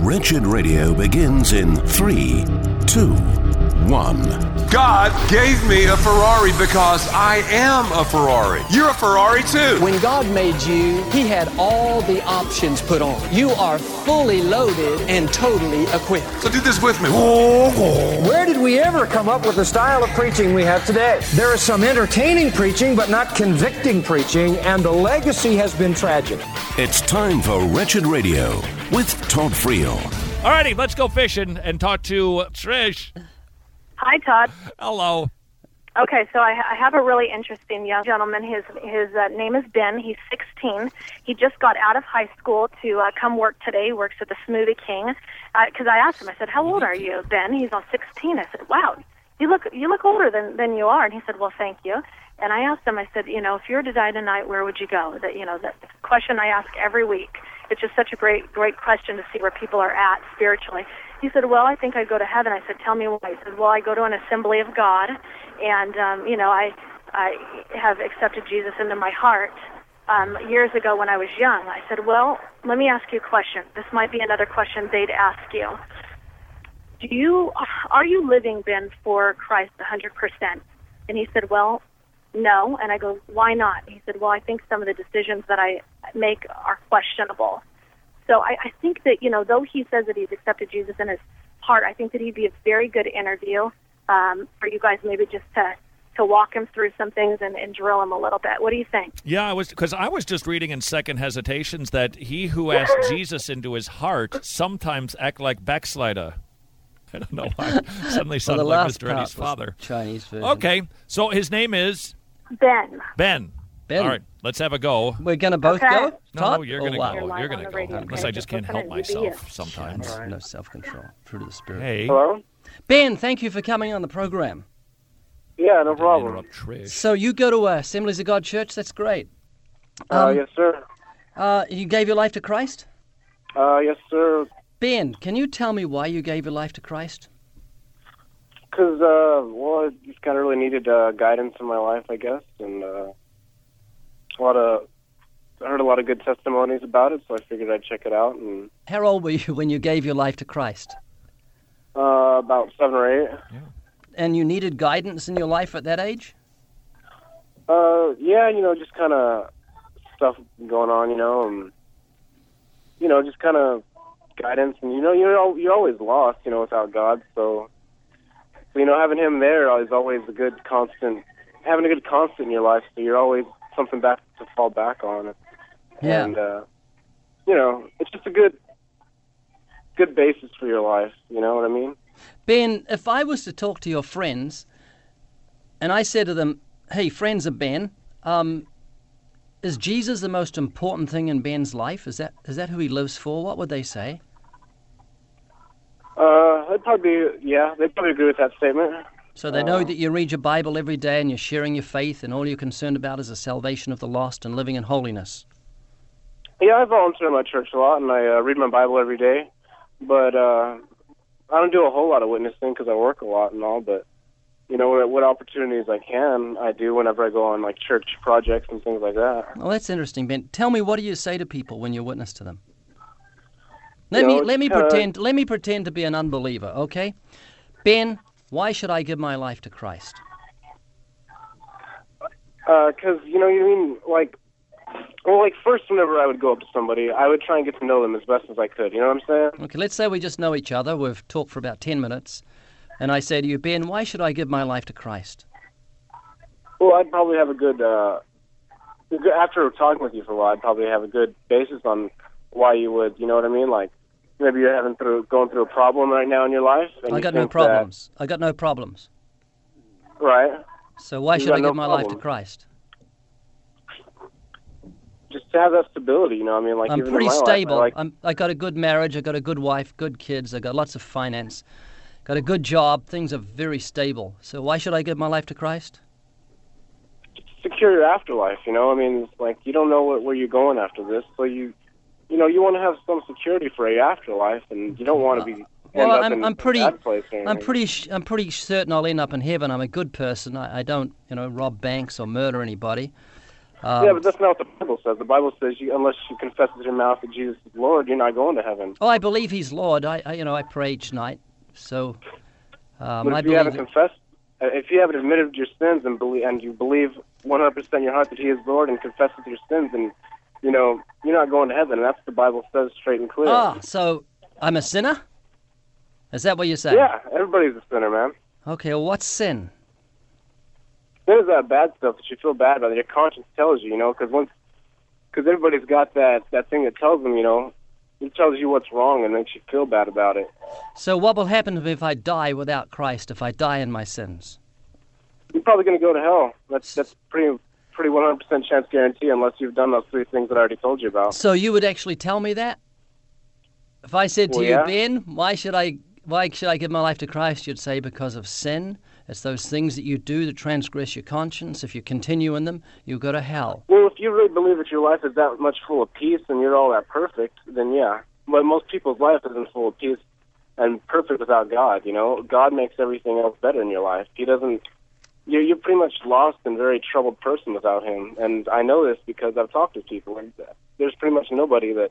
Wretched Radio begins in 3, 2, 1. God gave me a Ferrari because I am a Ferrari. You're a Ferrari too. When God made you, He had all the options put on. You are fully loaded and totally equipped. So do this with me. Where did we ever come up with the style of preaching we have today? There is some entertaining preaching, but not convicting preaching, and the legacy has been tragic. It's time for Wretched Radio with Todd Friel. Alrighty, let's go fishing and talk to Trish. Hi, Todd. Hello. Okay, so I have a really interesting young gentleman. His name is Ben. He's 16. He just got out of high school to come work today. He works at the Smoothie King. Because I asked him, I said, "How old are you, Ben?" He's on 16. I said, "Wow, you look older than you are." And he said, "Well, thank you." And I asked him, I said, "If you were to die tonight, where would you go?" That's the question I ask every week. It's just such a great question to see where people are at spiritually. He said, "Well, I think I'd go to heaven." I said, "Tell me why." He said, "Well, I go to an Assembly of God, and I have accepted Jesus into my heart years ago when I was young." I said, "Well, let me ask you a question. This might be another question they'd ask you. Are you living, Ben, for Christ 100%? And he said, "Well, no." And I go, "Why not?" He said, "Well, I think some of the decisions that I make are questionable." So I think that, though he says that he's accepted Jesus in his heart, I think that he'd be a very good interview for you guys, maybe just to walk him through some things and drill him a little bit. What do you think? Yeah, I was just reading in Second Hesitations that he who asked Jesus into his heart sometimes act like backslider. I don't know why. Suddenly sounded like Mr. Eddie's father. Chinese version. Okay, so his name is? Ben. Ben. All right, let's have a go. We're going to both go? No, you're going to wow. go. You're going to go. Unless I just can't help myself sometimes. Right. No self-control. Fruit of the Spirit. Hey. Hello? Ben, thank you for coming on the program. Yeah, no problem. Interrupt Trish. So you go to Assemblies of God Church. That's great. Yes, sir. You gave your life to Christ? Yes, sir. Ben, can you tell me why you gave your life to Christ? Because, I just kind of really needed guidance in my life, I guess, and I heard a lot of good testimonies about it, so I figured I'd check it out. And how old were you when you gave your life to Christ? About 7 or 8. Yeah. And you needed guidance in your life at that age? Yeah, just kind of stuff going on, and, just kind of guidance, and, you're always lost, without God, so having Him there is always a good constant, having a good constant in your life, so you're always something back to fall back on. Yeah. And, it's just a good basis for your life, you know what I mean? Ben, if I was to talk to your friends, and I said to them, "Hey, friends of Ben, is Jesus the most important thing in Ben's life? Is that who he lives for?" What would they say? They'd probably agree with that statement. So they know that you read your Bible every day and you're sharing your faith and all you're concerned about is the salvation of the lost and living in holiness. Yeah, I volunteer in my church a lot, and I read my Bible every day. But I don't do a whole lot of witnessing because I work a lot and all. But, what opportunities I can, I do whenever I go on, church projects and things like that. Well, that's interesting, Ben. Tell me, what do you say to people when you witness to them? Let me pretend to be an unbeliever, okay? Ben, why should I give my life to Christ? Because, first, whenever I would go up to somebody, I would try and get to know them as best as I could. You know what I'm saying? Okay, let's say we just know each other. We've talked for about 10 minutes. And I say to you, Ben, why should I give my life to Christ? Well, I'd probably have a good, after talking with you for a while, I'd probably have a good basis on why you would, you know what I mean? Maybe you're going through a problem right now in your life. And I got no problems. I got no problems. Right. So why should I give my life to Christ? Just to have that stability, I'm pretty stable. I got a good marriage. I got a good wife, good kids. I got lots of finance. Got a good job. Things are very stable. So why should I give my life to Christ? Secure your afterlife, you don't know where you're going after this, so you want to have some security for your afterlife, and you don't want to be I'm pretty certain I'll end up in heaven. I'm a good person. I don't, rob banks or murder anybody. Yeah, but that's not what the Bible says. The Bible says unless you confess with your mouth that Jesus is Lord, you're not going to heaven. Oh, I believe He's Lord. I pray each night. So, but if you haven't confessed, if you haven't admitted your sins and you believe 100% in your heart that He is Lord and confess with your sins, and you're not going to heaven. And that's what the Bible says straight and clear. Ah, so I'm a sinner? Is that what you're saying? Yeah, everybody's a sinner, man. Okay, well, what's sin? Sin is that bad stuff that you feel bad about. Your conscience tells you, because everybody's got that thing that tells them, it tells you what's wrong and makes you feel bad about it. So what will happen if I die without Christ, if I die in my sins? You're probably going to go to hell. That's pretty 100% chance guarantee unless you've done those 3 things that I already told you about. So you would actually tell me that? If I said to you, Ben, why should I give my life to Christ? You'd say because of sin. It's those things that you do that transgress your conscience. If you continue in them, you'll go to hell. Well, if you really believe that your life is that much full of peace and you're all that perfect, then yeah. But most people's life isn't full of peace and perfect without God, God makes everything else better in your life. He doesn't... You're pretty much lost and very troubled person without Him. And I know this because I've talked to people. And there's pretty much nobody that...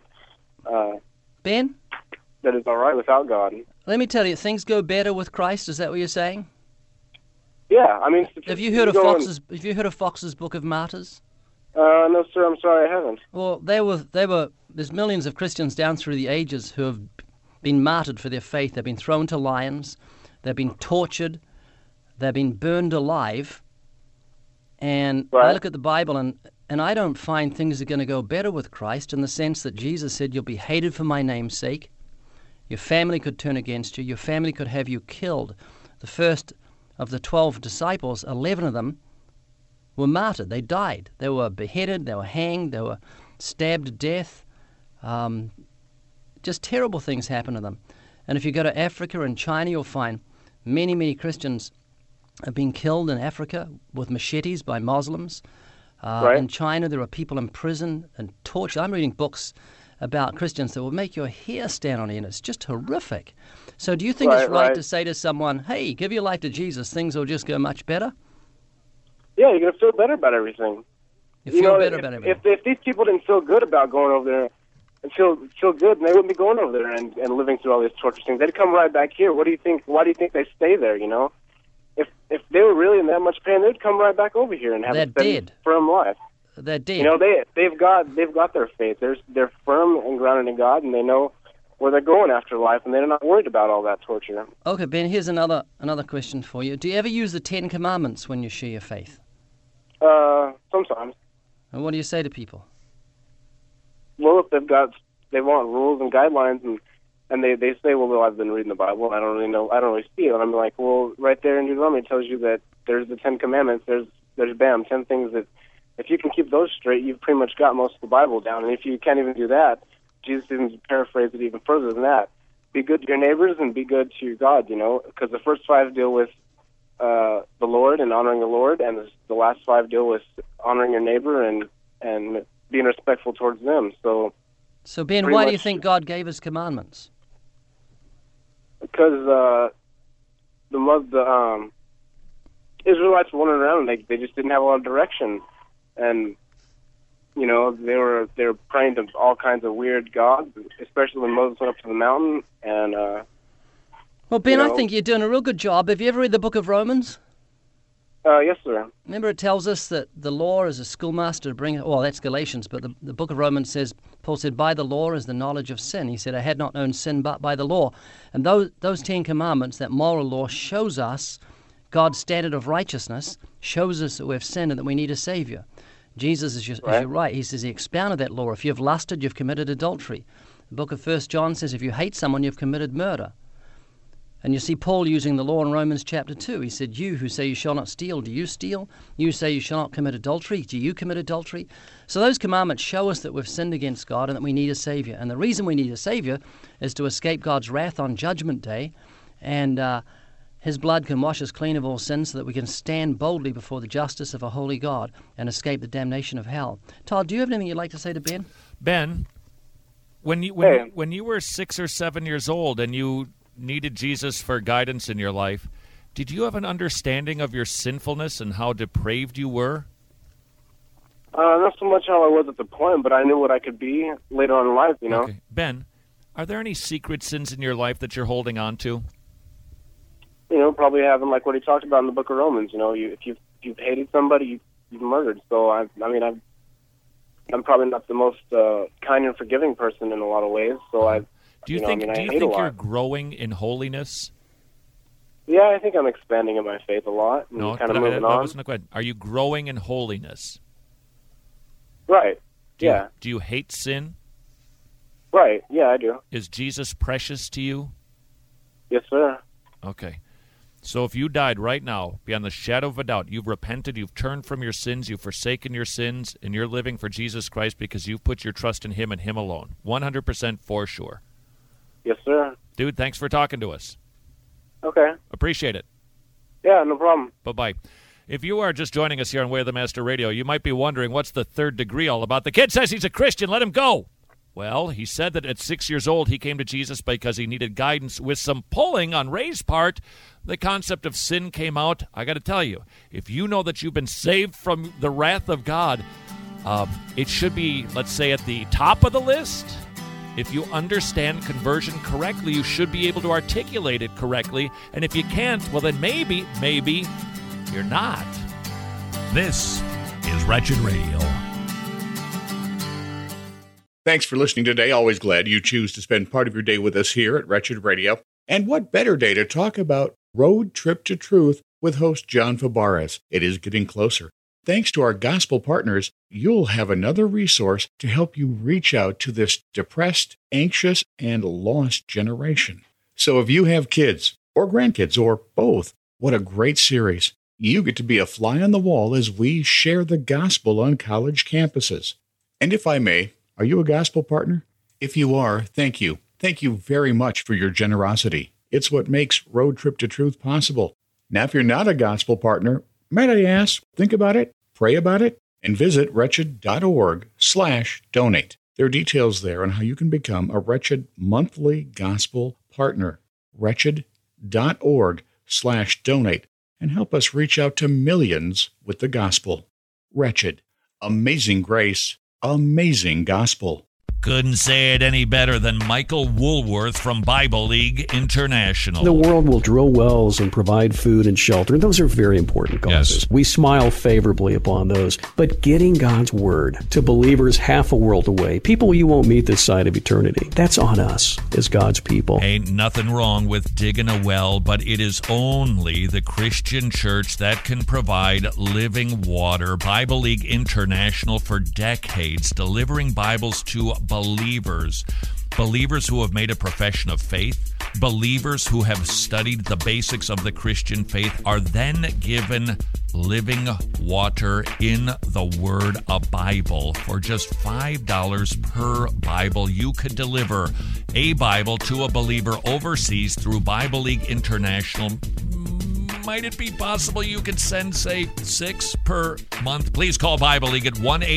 Ben? That is all right without God. Let me tell you, things go better with Christ. Is that what you're saying? Yeah, I mean... Have you heard of Fox's Book of Martyrs? No, sir, I'm sorry, I haven't. Well, there's millions of Christians down through the ages who have been martyred for their faith. They've been thrown to lions. They've been tortured. They've been burned alive. And right. I look at the Bible, and I don't find things are going to go better with Christ in the sense that Jesus said, you'll be hated for my name's sake. Your family could turn against you. Your family could have you killed. The first of the 12 disciples, 11 of them were martyred. They died. They were beheaded. They were hanged. They were stabbed to death. Just terrible things happen to them. And if you go to Africa and China, you'll find many, many Christians have been killed in Africa with machetes by Muslims. Right. In China, there are people in prison and tortured. I'm reading books about Christians that will make your hair stand on end. It's just horrific. So do you think it's right to say to someone, hey, give your life to Jesus, things will just go much better? Yeah, you're going to feel better about everything. You feel better about everything. If these people didn't feel good about going over there and feel good, then they wouldn't be going over there and living through all these torture things. They'd come right back here. What do you think? Why do you think they stay there, If they were really in that much pain, they'd come right back over here and have a steady, firm life. They're dead. They've got their faith. They're firm and grounded in God, and they know where they're going after life, and they're not worried about all that torture. Okay, Ben, here's another question for you. Do you ever use the 10 Commandments when you share your faith? Sometimes. And what do you say to people? Well, if they want rules and guidelines, and they say, well, I've been reading the Bible, I don't really know, I don't really see it. And I'm like, well, right there in Deuteronomy it tells you that there's the 10 Commandments, there's 10 things that, if you can keep those straight, you've pretty much got most of the Bible down. And if you can't even do that, Jesus even paraphrased it even further than that. Be good to your neighbors and be good to God, because the first 5 deal with the Lord and honoring the Lord, and the last 5 deal with honoring your neighbor and being respectful towards them. So Ben, why do you think God gave His commandments? Because the Israelites were wandering around, and they just didn't have a lot of direction, and they were praying to all kinds of weird gods, especially when Moses went up to the mountain. And well, Ben, I think you're doing a real good job. Have you ever read the book of Romans? Yes, sir. Remember, it tells us that the law is a schoolmaster to bring... Well, that's Galatians, but the book of Romans says, Paul said, by the law is the knowledge of sin. He said, I had not known sin but by the law. And those 10 Commandments, that moral law, shows us God's standard of righteousness, shows us that we've sinned and that we need a Savior. Jesus, as you're right, he says he expounded that law. If you've lusted, you've committed adultery. The book of 1 John says if you hate someone, you've committed murder. And you see Paul using the law in Romans chapter 2. He said, you who say you shall not steal, do you steal? You say you shall not commit adultery, do you commit adultery? So those commandments show us that we've sinned against God and that we need a Savior. And the reason we need a Savior is to escape God's wrath on Judgment Day. And His blood can wash us clean of all sin so that we can stand boldly before the justice of a holy God and escape the damnation of hell. Todd, do you have anything you'd like to say to Ben? Ben, when you were 6 or 7 years old and you needed Jesus for guidance in your life, did you have an understanding of your sinfulness and how depraved you were? Not so much how I was at the point, but I knew what I could be later on in life, you know. Okay. Ben, are there any secret sins in your life that you're holding on to? You know, probably having, like what he talked about in the book of Romans, you know, if you've hated somebody, you've murdered. So, I'm probably not the most kind and forgiving person in a lot of ways. So, Do you think you're growing in holiness? Yeah, I think I'm expanding in my faith a lot and kind of moving on. Listen, go ahead. Are you growing in holiness? Right. Do you hate sin? Right. Yeah, I do. Is Jesus precious to you? Yes, sir. Okay. So if you died right now, beyond the shadow of a doubt, you've repented, you've turned from your sins, you've forsaken your sins, and you're living for Jesus Christ because you've put your trust in Him and Him alone. 100% for sure. Yes, sir. Dude, thanks for talking to us. Okay. Appreciate it. Yeah, no problem. Bye-bye. If you are just joining us here on Way of the Master Radio, you might be wondering, what's the third degree all about? The kid says he's a Christian. Let him go. Well, he said that at 6 years old, he came to Jesus because he needed guidance. With some pulling on Ray's part, the concept of sin came out. I got to tell you, if you know that you've been saved from the wrath of God, it should be, let's say, at the top of the list. If you understand conversion correctly, you should be able to articulate it correctly. And if you can't, well, then maybe you're not. This is Wretched Radio. Thanks for listening today. Always glad you choose to spend part of your day with us here at Wretched Radio. And what better day to talk about Road Trip to Truth with host John Fabares. It is getting closer. Thanks to our gospel partners, you'll have another resource to help you reach out to this depressed, anxious, and lost generation. So if you have kids or grandkids or both, what a great series. You get to be a fly on the wall as we share the gospel on college campuses. And if I may, are you a gospel partner? If you are, thank you. Thank you very much for your generosity. It's what makes Road Trip to Truth possible. Now, if you're not a gospel partner, might I ask, think about it, pray about it, and visit wretched.org/donate. There are details there on how you can become a Wretched monthly gospel partner. Wretched.org/donate and help us reach out to millions with the gospel. Wretched. Amazing grace. Amazing gospel. Couldn't say it any better than Michael Woolworth from Bible League International. The world will drill wells and provide food and shelter. Those are very important causes. Yes. We smile favorably upon those. But getting God's word to believers half a world away, people you won't meet this side of eternity, that's on us as God's people. Ain't nothing wrong with digging a well, but it is only the Christian church that can provide living water. Bible League International for decades, delivering Bibles to believers who have made a profession of faith, believers who have studied the basics of the Christian faith are then given living water in the Word, a Bible. For just $5 per Bible, you could deliver a Bible to a believer overseas through Bible League International. Might it be possible you could send, say, 6 per month? Please call Bible League at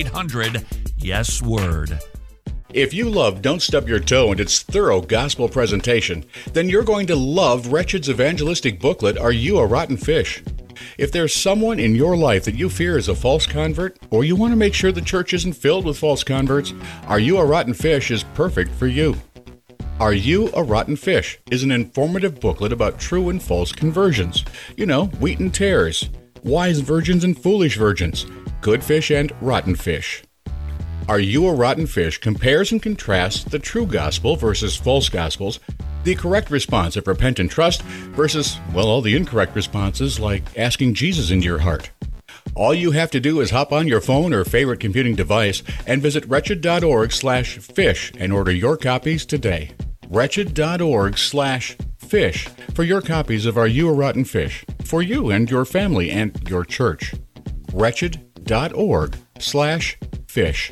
1-800-YES-WORD. If you love Don't Stub Your Toe and its thorough gospel presentation, then you're going to love Wretched's evangelistic booklet, Are You a Rotten Fish? If there's someone in your life that you fear is a false convert, or you want to make sure the church isn't filled with false converts, Are You a Rotten Fish is perfect for you. Are You a Rotten Fish is an informative booklet about true and false conversions. You know, wheat and tares, wise virgins and foolish virgins, good fish and rotten fish. Are You a Rotten Fish compares and contrasts the true gospel versus false gospels, the correct response of repent and trust versus, well, all the incorrect responses like asking Jesus into your heart. All you have to do is hop on your phone or favorite computing device and visit wretched.org/fish and order your copies today. Wretched.org/fish for your copies of Are You a Rotten Fish? For you and your family and your church. Wretched.org/fish.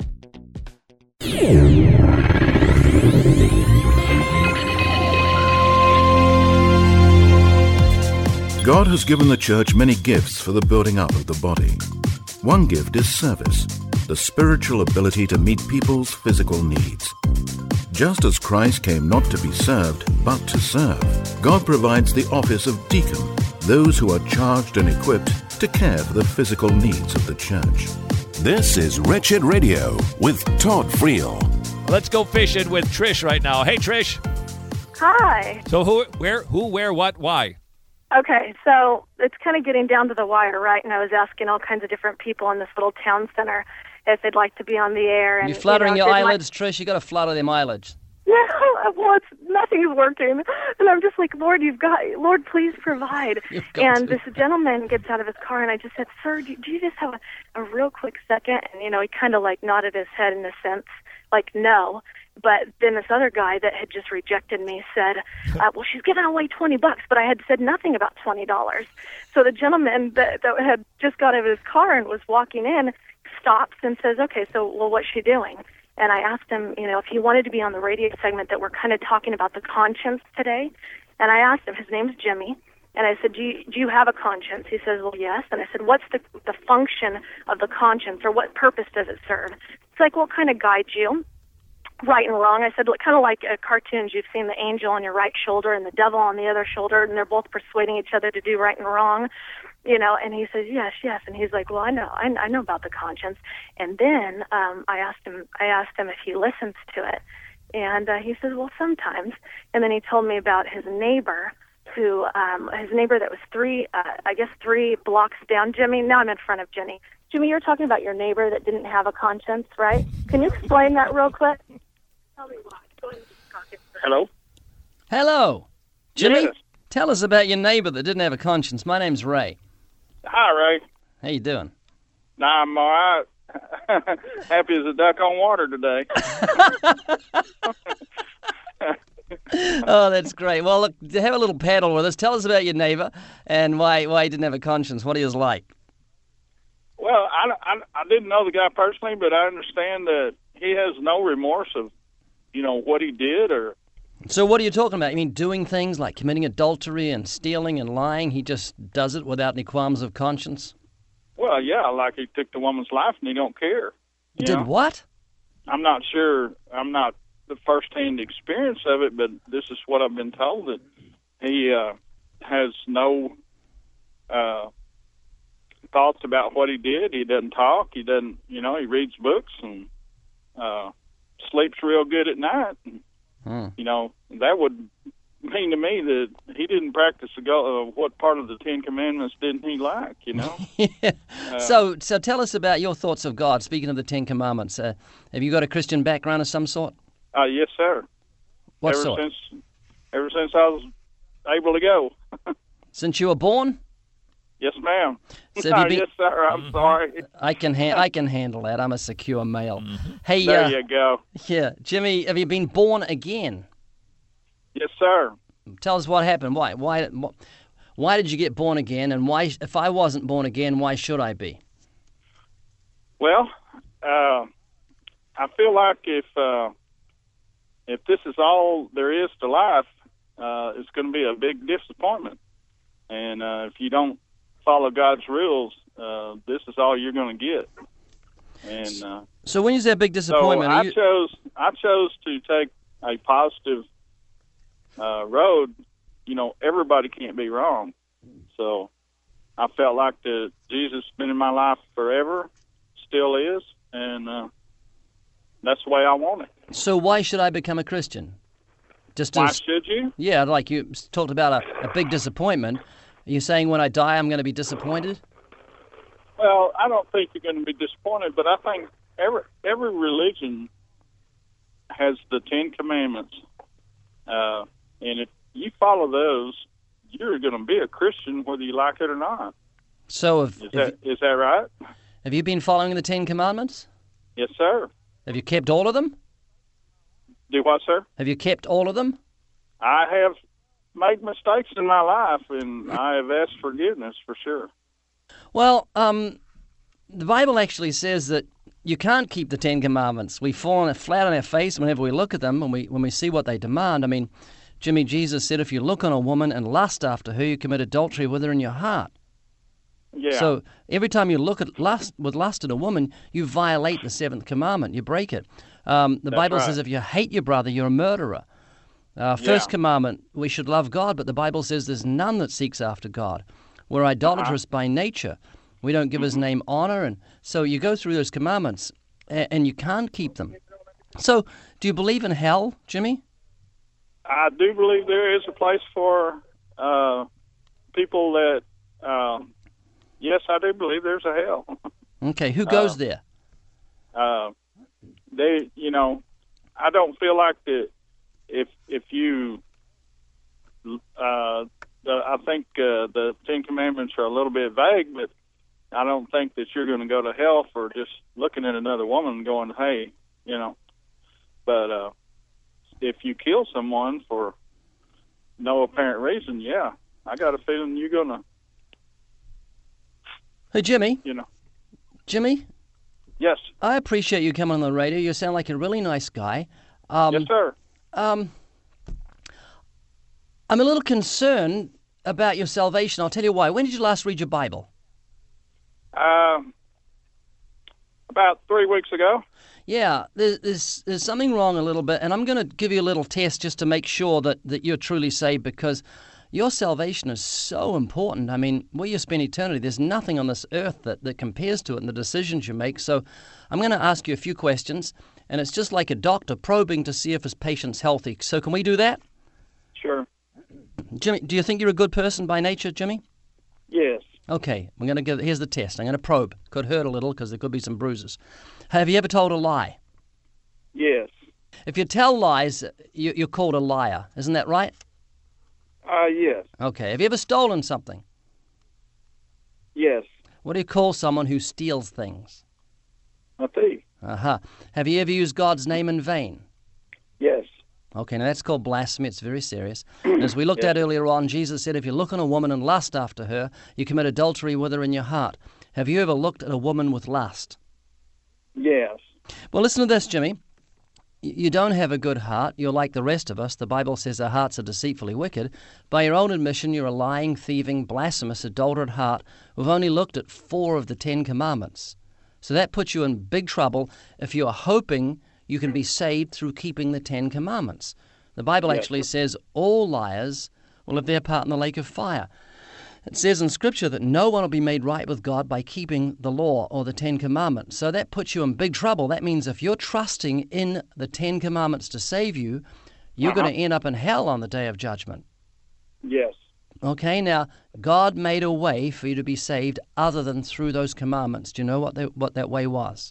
God has given the church many gifts for the building up of the body. One gift is service, the spiritual ability to meet people's physical needs. Just as Christ came not to be served, but to serve, God provides the office of deacon, those who are charged and equipped to care for the physical needs of the church. This is Wretched Radio with Todd Friel. Let's go fishing with Trish right now. Hey, Trish. Hi. So who, where, what, why? Okay, so it's kind of getting down to the wire, right? And I was asking all kinds of different people in this little town center if they'd like to be on the air. And You're fluttering your eyelids, Trish. You got to flutter them eyelids. Yeah, well, nothing's working. And I'm just like, Lord, Lord, please provide. And this gentleman gets out of his car, and I just said, sir, do you just have a real quick second? And, he kind of like nodded his head in a sense, like, no. But then this other guy that had just rejected me said, well, she's giving away $20, but I had said nothing about $20. So the gentleman that had just got out of his car and was walking in stops and says, okay, so, well, what's she doing? And I asked him, if he wanted to be on the radio segment that we're kind of talking about the conscience today. And I asked him, his name's Jimmy, and I said, do you have a conscience? He says, well, yes. And I said, what's the function of the conscience, or what purpose does it serve? It's like, what kind of guides you? Right and wrong. I said, kind of like cartoons. You've seen the angel on your right shoulder and the devil on the other shoulder, and they're both persuading each other to do right and wrong. And he says, yes. And he's like, well, I know about the conscience. And then I asked him if he listens to it, and he says, well, sometimes. And then he told me about his neighbor, that was three blocks down. Jimmy, now I'm in front of Jenny. Jimmy, you're talking about your neighbor that didn't have a conscience, right? Can you explain that real quick? Tell me why. Go ahead and talk it. Hello. Jimmy, Yes. Tell us about your neighbor that didn't have a conscience. My name's Ray. Hi, Ray. How you doing? Nah, I'm all right. Happy as a duck on water today. Oh, that's great. Well, look, have a little paddle with us. Tell us about your neighbor and why he didn't have a conscience. What he was like. Well, I didn't know the guy personally, but I understand that he has no remorse of, what he did. Or So what are you talking about? You mean doing things like committing adultery and stealing and lying? He just does it without any qualms of conscience? Well, yeah, like he took the woman's life and he don't care. Did what? I'm not sure. I'm not the first-hand experience of it, but this is what I've been told, that he has no thoughts about what he did. He doesn't talk. He doesn't, he reads books and sleeps real good at night. That would mean to me that he didn't practice what part of the Ten Commandments didn't he like, Yeah. So tell us about your thoughts of God. Speaking of the Ten Commandments, have you got a Christian background of some sort? Yes, sir. What sort? Ever since I was able to go. Since you were born? Yes, ma'am. So have you been... Yes, sir. I'm sorry. I can handle that. I'm a secure male. Hey, there you go. Yeah, Jimmy, have you been born again? Yes, sir. Tell us what happened. Why did you get born again? And why, if I wasn't born again, why should I be? Well, I feel like if this is all there is to life, it's going to be a big disappointment. And if you don't follow God's rules, this is all you're going to get. And so when you say a big disappointment, so I chose to take a positive road. Everybody can't be wrong. So I felt like that Jesus has been in my life forever, still is, and that's the way I want it. So why should I become a Christian? Why should you? Yeah, like you talked about a big disappointment. Are you saying when I die I'm going to be disappointed? Well, I don't think you're going to be disappointed, but I think every religion has the Ten Commandments. And if you follow those, you're going to be a Christian whether you like it or not. So is that right? Have you been following the Ten Commandments? Yes, sir. Have you kept all of them? Do what, sir? Have you kept all of them? I have made mistakes in my life, and I have asked forgiveness for sure. Well, the Bible actually says that you can't keep the Ten Commandments. We fall flat on our face whenever we look at them, when we see what they demand. I mean, Jimmy, Jesus said if you look on a woman and lust after her, you commit adultery with her in your heart. Yeah. So every time you look at lust at a woman, you violate the seventh commandment. You break it. The Bible says if you hate your brother, you're a murderer. First commandment, we should love God, but the Bible says there's none that seeks after God. We're idolatrous by nature. We don't give his name honor. And so you go through those commandments, and you can't keep them. So do you believe in hell, Jimmy? I do believe there is a place for people that, yes, I do believe there's a hell. Okay, who goes there? They, I don't feel like that if you, I think the Ten Commandments are a little bit vague, but I don't think that you're going to go to hell for just looking at another woman and going, hey, But if you kill someone for no apparent reason, yeah, I got a feeling you're going to. Hey, Jimmy. Jimmy? Yes. I appreciate you coming on the radio. You sound like a really nice guy. Yes, sir. I'm a little concerned about your salvation. I'll tell you why. When did you last read your Bible? About 3 weeks ago. Yeah, there's something wrong a little bit, and I'm going to give you a little test just to make sure that you're truly saved, because your salvation is so important. I mean, where you spend eternity, there's nothing on this earth that compares to it in the decisions you make. So I'm going to ask you a few questions, and it's just like a doctor probing to see if his patient's healthy. So can we do that? Sure. Jimmy, do you think you're a good person by nature, Jimmy? Yes. Okay, here's the test. I'm going to probe. Could hurt a little because there could be some bruises. Have you ever told a lie? Yes. If you tell lies, you're called a liar. Isn't that right? Yes. Okay. Have you ever stolen something? Yes. What do you call someone who steals things? A thief. Uh-huh. Have you ever used God's name in vain? Yes. Okay, now that's called blasphemy. It's very serious. And as we looked at earlier on, Jesus said if you look on a woman and lust after her, you commit adultery with her in your heart. Have you ever looked at a woman with lust? Yes. Well, listen to this, Jimmy. You don't have a good heart. You're like the rest of us. The Bible says our hearts are deceitfully wicked. By your own admission, you're a lying, thieving, blasphemous, adulterate heart. We've only looked at 4 of the 10 commandments. So that puts you in big trouble if you are hoping you can be saved through keeping the 10 commandments. The Bible actually says all liars will have their part in the lake of fire. It says in Scripture that no one will be made right with God by keeping the law or the 10 commandments. So that puts you in big trouble. That means if you're trusting in the 10 commandments to save you, you're going to end up in hell on the day of judgment. Yes. Okay, now, God made a way for you to be saved other than through those commandments. Do you know what that way was?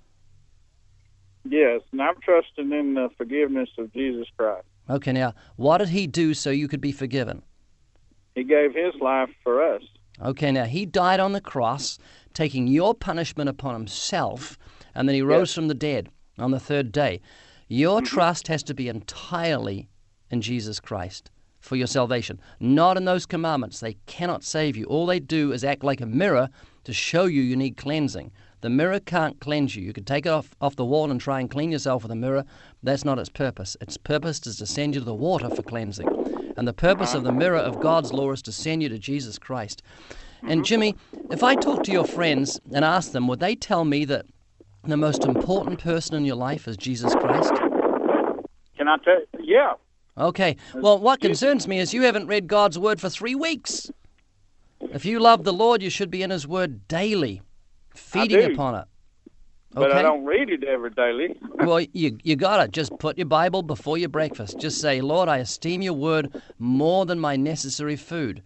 Yes, and I'm trusting in the forgiveness of Jesus Christ. Okay, now, what did he do so you could be forgiven? He gave his life for us. Okay, now, he died on the cross, taking your punishment upon himself, and then he rose from the dead on the 3rd day. Your trust has to be entirely in Jesus Christ for your salvation, not in those commandments. They cannot save you. All they do is act like a mirror to show you need cleansing. The mirror can't cleanse you. You could take it off the wall and try and clean yourself with a mirror. That's not its purpose. Its purpose is to send you to the water for cleansing. And the purpose of the mirror of God's law is to send you to Jesus Christ. And Jimmy, if I talk to your friends and ask them, would they tell me that the most important person in your life is Jesus Christ? Can I tell you? Yeah. Okay. Well, what concerns me is you haven't read God's Word for 3 weeks. If you love the Lord, you should be in His Word daily, feeding upon it. But I don't read it every daily. Well, you got to just put your Bible before your breakfast. Just say, Lord, I esteem your word more than my necessary food.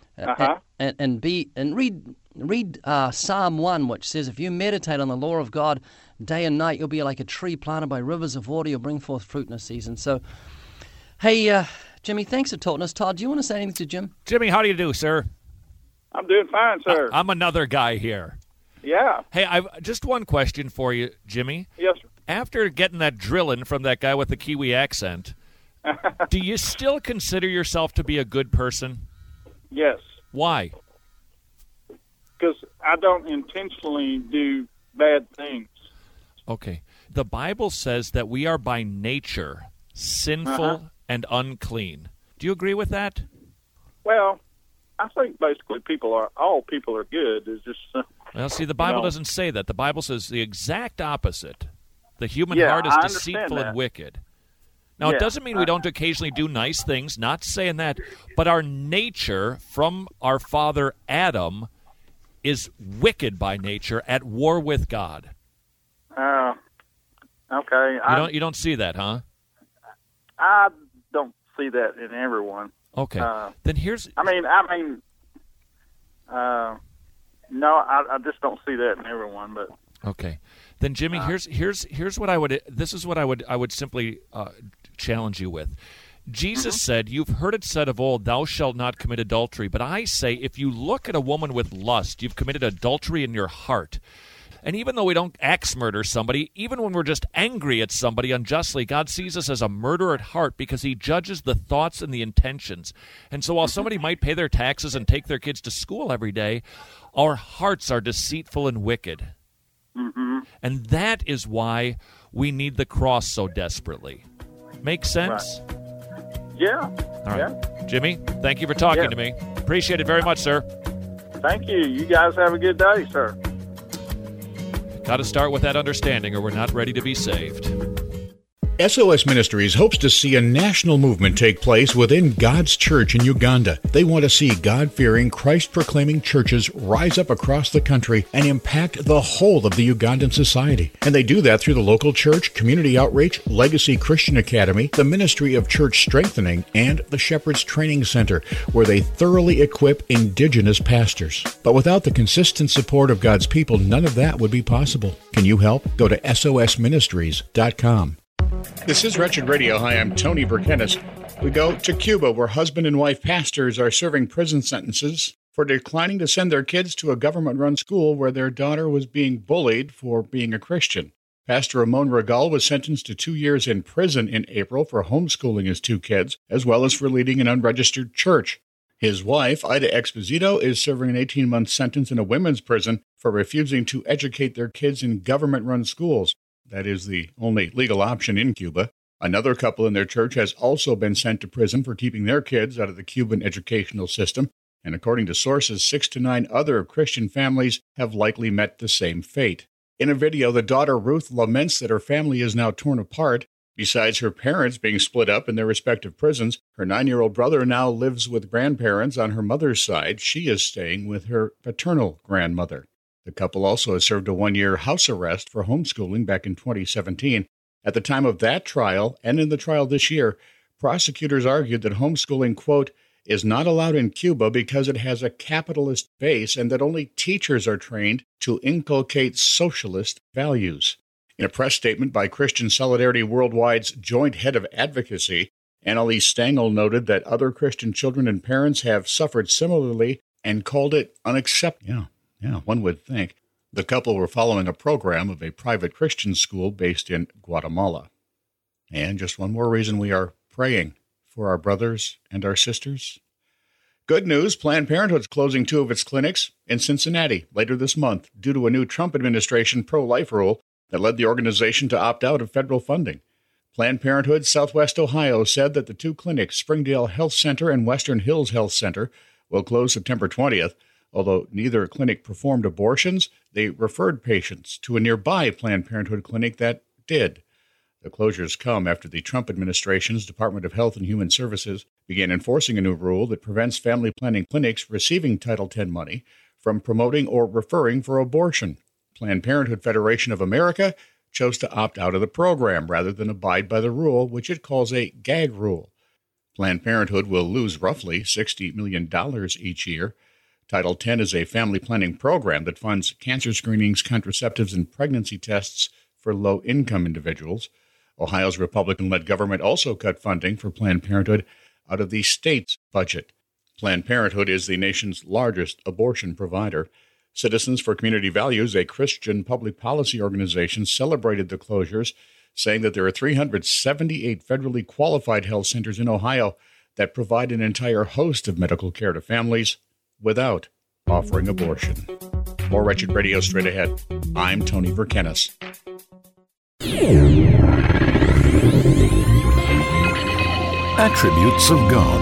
And read Psalm 1, which says, if you meditate on the law of God day and night, you'll be like a tree planted by rivers of water. You'll bring forth fruit in a season. So, hey, Jimmy, thanks for talking to us. Todd, do you want to say anything to Jim? Jimmy, how do you do, sir? I'm doing fine, sir. I'm another guy here. Yeah. Hey, I've just one question for you, Jimmy. Yes, sir. After getting that drilling from that guy with the Kiwi accent, do you still consider yourself to be a good person? Yes. Why? Because I don't intentionally do bad things. Okay. The Bible says that we are by nature sinful and unclean. Do you agree with that? Well, I think basically all people are good. It's just well, see, the Bible doesn't say that. The Bible says the exact opposite. The human heart is deceitful and wicked. Now, it doesn't mean we don't occasionally do nice things, not saying that, but our nature from our father Adam is wicked by nature, at war with God. Okay. You don't see that, huh? I don't see that in everyone. Okay. Then here's. No, I just don't see that in everyone. But okay. Then Jimmy, here's what I would. This is what I would simply challenge you with. Jesus said, "You've heard it said of old, thou shalt not commit adultery. But I say, if you look at a woman with lust, you've committed adultery in your heart." And even though we don't axe murder somebody, even when we're just angry at somebody unjustly, God sees us as a murderer at heart because he judges the thoughts and the intentions. And so while somebody might pay their taxes and take their kids to school every day, our hearts are deceitful and wicked. Mm-hmm. And that is why we need the cross so desperately. Make sense? Right. Yeah. All right. Yeah. Jimmy, thank you for talking to me. Appreciate it very much, sir. Thank you. You guys have a good day, sir. Got to start with that understanding or we're not ready to be saved. SOS Ministries hopes to see a national movement take place within God's church in Uganda. They want to see God-fearing, Christ-proclaiming churches rise up across the country and impact the whole of the Ugandan society. And they do that through the local church, community outreach, Legacy Christian Academy, the Ministry of Church Strengthening, and the Shepherd's Training Center, where they thoroughly equip indigenous pastors. But without the consistent support of God's people, none of that would be possible. Can you help? Go to sosministries.com. This is Wretched Radio. Hi, I'm Tony Verkenis. We go to Cuba, where husband and wife pastors are serving prison sentences for declining to send their kids to a government-run school where their daughter was being bullied for being a Christian. Pastor Ramon Regal was sentenced to 2 years in prison in April for homeschooling his 2 kids, as well as for leading an unregistered church. His wife, Ida Exposito, is serving an 18-month sentence in a women's prison for refusing to educate their kids in government-run schools. That is the only legal option in Cuba. Another couple in their church has also been sent to prison for keeping their kids out of the Cuban educational system. And according to sources, 6 to 9 other Christian families have likely met the same fate. In a video, the daughter Ruth laments that her family is now torn apart. Besides her parents being split up in their respective prisons, her 9-year-old brother now lives with grandparents on her mother's side. She is staying with her paternal grandmother. The couple also has served a 1-year house arrest for homeschooling back in 2017. At the time of that trial, and in the trial this year, prosecutors argued that homeschooling, quote, is not allowed in Cuba because it has a capitalist base and that only teachers are trained to inculcate socialist values. In a press statement by Christian Solidarity Worldwide's joint head of advocacy, Annalise Stengel noted that other Christian children and parents have suffered similarly and called it unacceptable. Yeah, one would think. The couple were following a program of a private Christian school based in Guatemala. And just one more reason we are praying for our brothers and our sisters. Good news, Planned Parenthood's closing 2 of its clinics in Cincinnati later this month due to a new Trump administration pro-life rule that led the organization to opt out of federal funding. Planned Parenthood Southwest Ohio said that the 2 clinics, Springdale Health Center and Western Hills Health Center, will close September 20th. Although neither clinic performed abortions, they referred patients to a nearby Planned Parenthood clinic that did. The closures come after the Trump administration's Department of Health and Human Services began enforcing a new rule that prevents family planning clinics receiving Title X money from promoting or referring for abortion. Planned Parenthood Federation of America chose to opt out of the program rather than abide by the rule, which it calls a gag rule. Planned Parenthood will lose roughly $60 million each year. Title X is a family planning program that funds cancer screenings, contraceptives, and pregnancy tests for low-income individuals. Ohio's Republican-led government also cut funding for Planned Parenthood out of the state's budget. Planned Parenthood is the nation's largest abortion provider. Citizens for Community Values, a Christian public policy organization, celebrated the closures, saying that there are 378 federally qualified health centers in Ohio that provide an entire host of medical care to families without offering abortion. More Wretched Radio straight ahead. I'm Tony Verkenis. Attributes of God.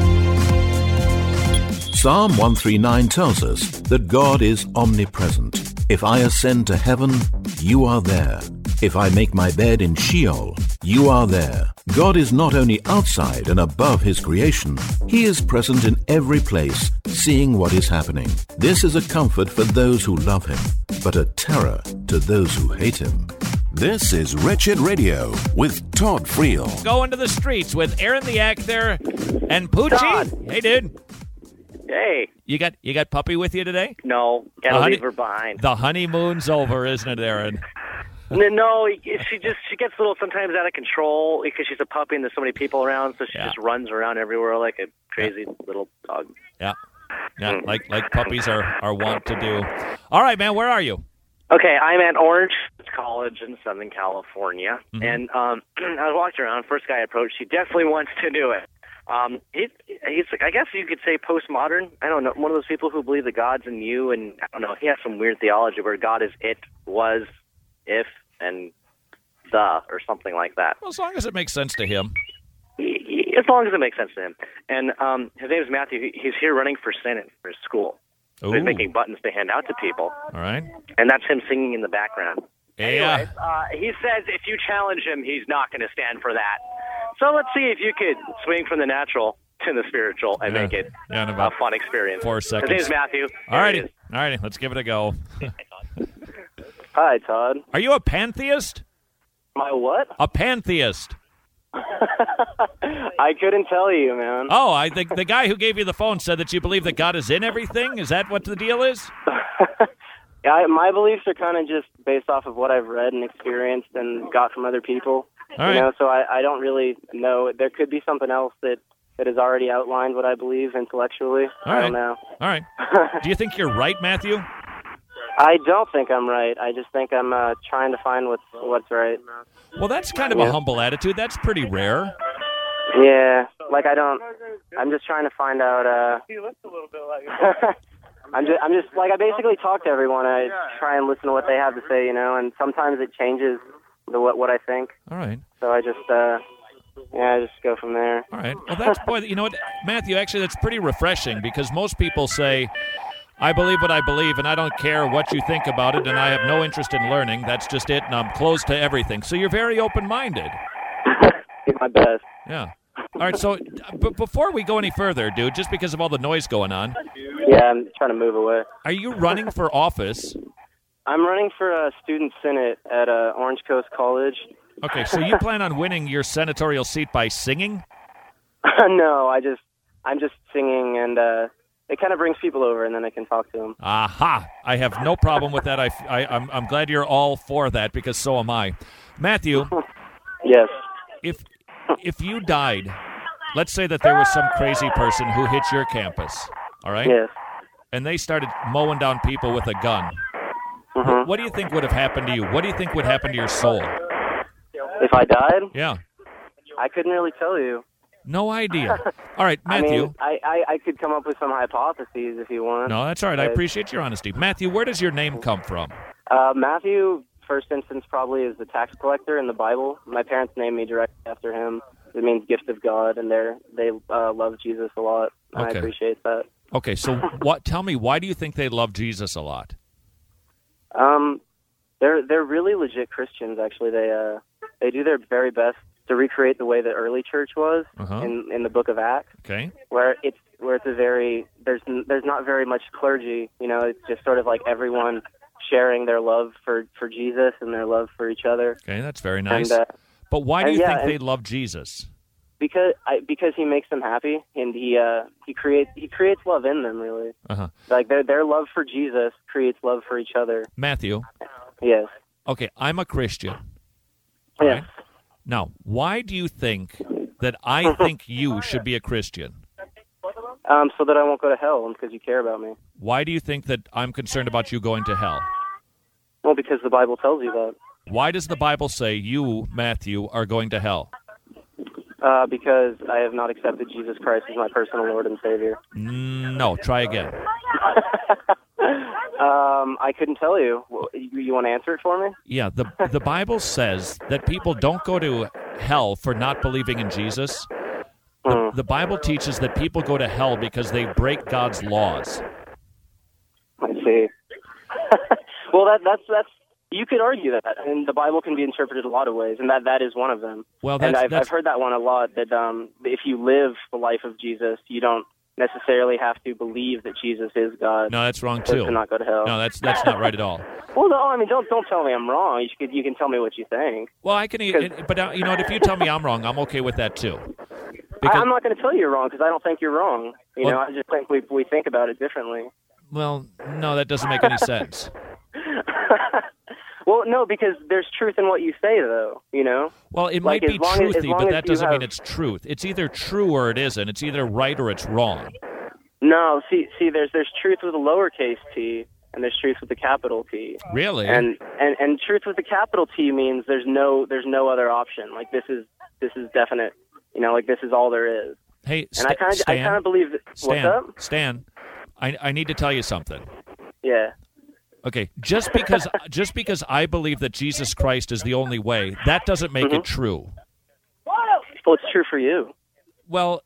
Psalm 139 tells us that God is omnipresent. If I ascend to heaven, you are there. If I make my bed in Sheol, you are there. God is not only outside and above his creation, he is present in every place, seeing what is happening. This is a comfort for those who love him, but a terror to those who hate him. This is Wretched Radio with Todd Friel. Go into the streets with Aaron the Actor and Poochie. Todd. Hey, dude. Hey. You got Puppy with you today? No, gotta leave her behind. The honeymoon's over, isn't it, Aaron? No, she gets a little sometimes out of control because she's a puppy and there's so many people around, so she just runs around everywhere like a crazy little dog. Yeah, like puppies are wont to do. All right, man, where are you? Okay, I'm at Orange College in Southern California, and I was walking around. First guy I approached, he definitely wants to do it. He's like, I guess you could say postmodern. I don't know, one of those people who believe that God's in you, and I don't know, he has some weird theology where God is it, was, if, and the, or something like that. Well, as long as it makes sense to him. As long as it makes sense to him. And his name is Matthew. He's here running for Senate for his school. So he's making buttons to hand out to people. All right. And that's him singing in the background. Yeah. Anyways, he says if you challenge him, he's not going to stand for that. So let's see if you could swing from the natural to the spiritual and make it a fun experience. 4 seconds. His name is Matthew. All righty, let's give it a go. Hi, Todd. Are you a pantheist? My what? A pantheist. I couldn't tell you, man. Oh, I think the guy who gave you the phone said that you believe that God is in everything. Is that what the deal is? Yeah, my beliefs are kind of just based off of what I've read and experienced and got from other people. All right. You know, so I don't really know. There could be something else that has already outlined what I believe intellectually. I don't know. All right. Do you think you're right, Matthew? I don't think I'm right. I just think I'm trying to find what's right. Well, that's kind of a humble attitude. That's pretty rare. Yeah, like I'm just trying to find out. He looks a little bit like. I'm just like, I basically talk to everyone. I try and listen to what they have to say, you know, and sometimes it changes what I think. All right. So I just I just go from there. All right. Well, that's, boy, you know what, Matthew, actually that's pretty refreshing because most people say, I believe what I believe, and I don't care what you think about it, and I have no interest in learning. That's just it, and I'm closed to everything. So you're very open-minded. Do my best. Yeah. All right, so before we go any further, dude, just because of all the noise going on. Yeah, I'm trying to move away. Are you running for office? I'm running for a student senate at Orange Coast College. Okay, so you plan on winning your senatorial seat by singing? No, I'm just singing, and it kind of brings people over, and then I can talk to them. Aha! I have no problem with that. I'm glad you're all for that because so am I. Matthew. Yes. If you died, let's say that there was some crazy person who hit your campus, all right? Yes. And they started mowing down people with a gun. Mm-hmm. What do you think would have happened to you? What do you think would happen to your soul? If I died? Yeah. I couldn't really tell you. No idea. All right, Matthew. I mean, I could come up with some hypotheses if you want. No, that's all right. I appreciate your honesty. Matthew, where does your name come from? Matthew, first instance, probably is the tax collector in the Bible. My parents named me directly after him. It means gift of God, and they love Jesus a lot, and Okay. I appreciate that. Okay, so tell me, why do you think they love Jesus a lot? They're really legit Christians, actually. They do their very best to recreate the way the early church was in the Book of Acts. Okay. Where it's a very there's not very much clergy. You know, it's just sort of like everyone sharing their love for Jesus and their love for each other. Okay, that's very nice. And, but why do you think they love Jesus? Because he makes them happy, and he creates love in them. Really, like their love for Jesus creates love for each other. Matthew. Yes. Okay, I'm a Christian. Yes. Right? Now, why do you think that I think you should be a Christian? So that I won't go to hell, and because you care about me. Why do you think that I'm concerned about you going to hell? Well, because the Bible tells you that. Why does the Bible say you, Matthew, are going to hell? Because I have not accepted Jesus Christ as my personal Lord and Savior. No, try again. I couldn't tell you. You want to answer it for me? Yeah, the Bible says that people don't go to hell for not believing in Jesus. The Bible teaches that people go to hell because they break God's laws. I see. Well, that's You could argue that, and the Bible can be interpreted a lot of ways, and that is one of them. Well, and I've heard that one a lot, that if you live the life of Jesus, you don't necessarily have to believe that Jesus is God. No, that's wrong too. To not go to hell. No, that's not right at all. Well, no, I mean, don't tell me I'm wrong. You can tell me what you think. Well, I can, but you know what? If you tell me I'm wrong, I'm okay with that too. I'm not going to tell you you're wrong because I don't think you're wrong. You know, I just think we think about it differently. Well, no, that doesn't make any sense. Well, no, because there's truth in what you say, though, you know? Well, it might be truthy, but that doesn't mean it's truth. It's either true or it isn't. It's either right or it's wrong. No, see, there's truth with a lowercase t, and there's truth with a capital T. Really? And truth with a capital T means there's no other option. Like, this is definite, you know, like this is all there is. Hey, and I kind of believe that. What's up? Stan, I need to tell you something. Yeah. Okay, just because I believe that Jesus Christ is the only way, that doesn't make it true. Well, it's true for you. Well,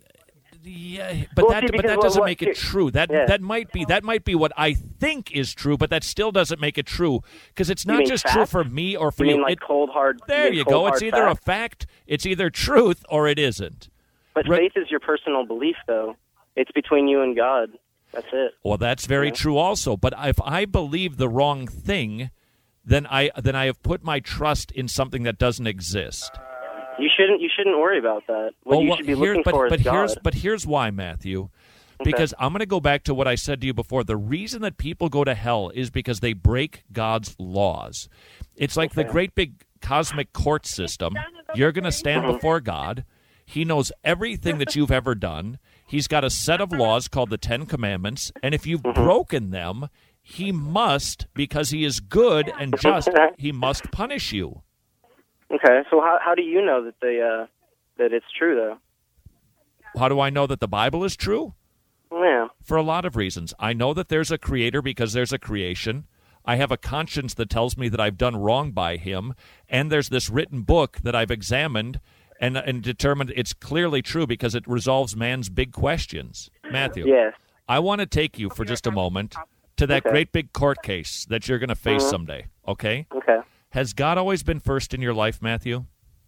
yeah, but that doesn't make it true. That might be what I think is true, but that still doesn't make it true because it's not just true for me or for you. Mean like cold hard? There you go. It's either a fact, it's either truth, or it isn't. But faith is your personal belief, though. It's between you and God. That's it. Well, that's very true also. But if I believe the wrong thing, then I have put my trust in something that doesn't exist. You shouldn't worry about that. What you should be looking for is God. But here's why, Matthew. Because I'm going to go back to what I said to you before. The reason that people go to hell is because they break God's laws. It's like the great big cosmic court system. You're going to stand before God. He knows everything that you've ever done. He's got a set of laws called the Ten Commandments, and if you've broken them, he must, because he is good and just, he must punish you. Okay, so how do you know that that it's true, though? How do I know that the Bible is true? Yeah. For a lot of reasons. I know that there's a creator because there's a creation. I have a conscience that tells me that I've done wrong by him, and there's this written book that I've examined and determined it's clearly true because it resolves man's big questions. Matthew, yes. I want to take you for just a moment to that great big court case that you're going to face someday, okay? Okay. Has God always been first in your life, Matthew?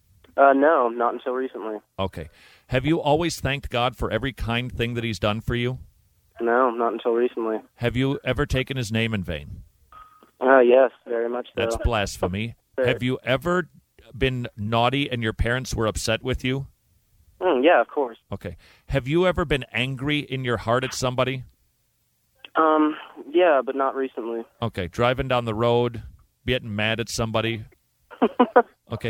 No, not until recently. Okay. Have you always thanked God for every kind thing that he's done for you? No, not until recently. Have you ever taken his name in vain? Yes, very much so. That's blasphemy. Have you ever been naughty and your parents were upset with you? Yeah, of course. Okay. Have you ever been angry in your heart at somebody? Yeah, but not recently. Okay. Driving down the road, getting mad at somebody? Okay.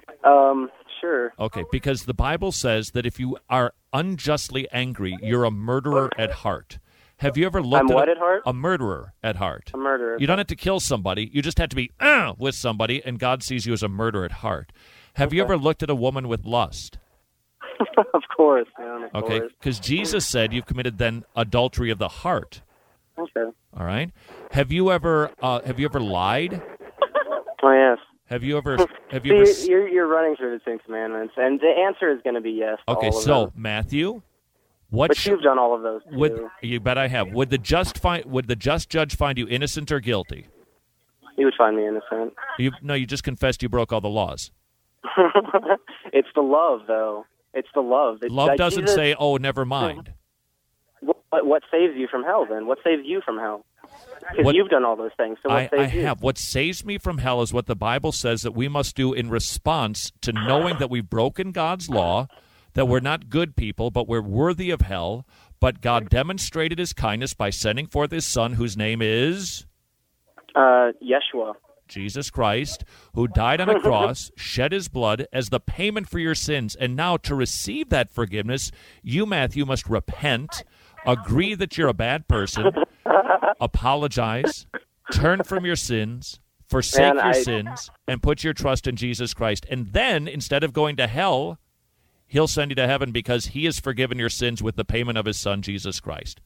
Sure. Okay, because the Bible says that if you are unjustly angry, you're a murderer at heart. Have you ever looked at heart? A murderer at heart. A murderer. You don't have to kill somebody. You just have to be with somebody, and God sees you as a murderer at heart. Have you ever looked at a woman with lust? Of course, man. Okay, because Jesus said you've committed then adultery of the heart. Okay. All right. Have you ever lied? Oh, yes. Have you ever? You're running through the 10 Commandments, and the answer is going to be yes. Okay, so Matthew. But you've done all of those too. You bet I have. Would the just judge find you innocent or guilty? He would find me innocent. You just confessed you broke all the laws. It's the love, though. It's the love. Love doesn't say, "Oh, never mind." What saves you from hell, then? What saves you from hell? Because you've done all those things. So what saves you? I have. What saves me from hell is what the Bible says that we must do in response to knowing that we've broken God's law, that we're not good people, but we're worthy of hell. But God demonstrated his kindness by sending forth his Son, whose name is? Yeshua. Jesus Christ, who died on a cross, shed his blood as the payment for your sins. And now to receive that forgiveness, you, Matthew, must repent, agree that you're a bad person, apologize, turn from your sins, forsake your sins, and put your trust in Jesus Christ. And then, instead of going to hell, he'll send you to heaven because he has forgiven your sins with the payment of his Son, Jesus Christ.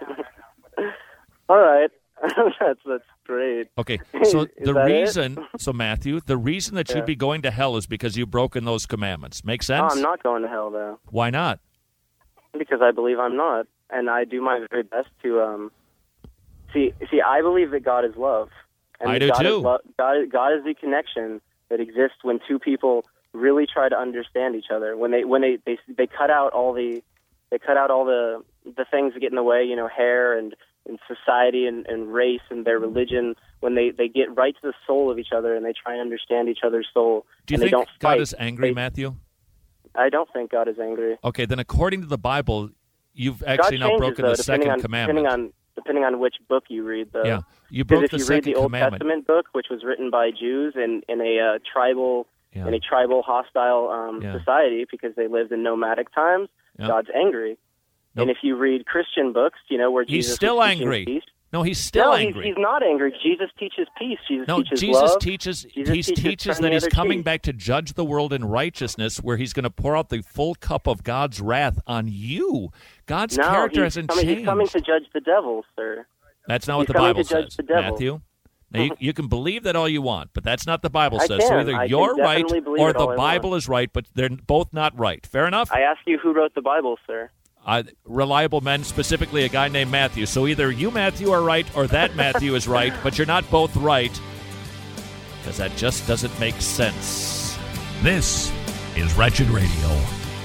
All right. That's great. Okay, so Matthew, the reason that you'd be going to hell is because you've broken those commandments. Make sense? I'm not going to hell, though. Why not? Because I believe I'm not, and I do my very best to see. I believe that God is love, And I do too. God is the connection that exists when two people really try to understand each other. When they cut out all the things that get in the way, hair and society and race and their religion. When they get right to the soul of each other and they try and understand each other's soul. Do you think God is angry, Matthew? I don't think God is angry. Okay, then according to the Bible, you've actually now broken the second commandment. Depending on which book you read, though. Yeah, you broke the second commandment. Because if you read the Old Testament book, which was written by Jews in a tribal hostile society because they lived in nomadic times, God's angry. Nope. And if you read Christian books, where Jesus he's still angry. Peace, no, he's still angry. He's not angry. Jesus teaches peace. Jesus teaches that he's coming back to judge the world in righteousness, where he's going to pour out the full cup of God's wrath on you. God's character hasn't changed. He's coming to judge the devil, sir. That's not what the Bible says, Matthew. Now, you can believe that all you want, but that's not the Bible says. So either you're right or the Bible is right, but they're both not right. Fair enough? I ask you, who wrote the Bible, sir? Reliable men, specifically a guy named Matthew. So either you, Matthew, are right or that Matthew is right, but you're not both right, because that just doesn't make sense. This is Wretched Radio.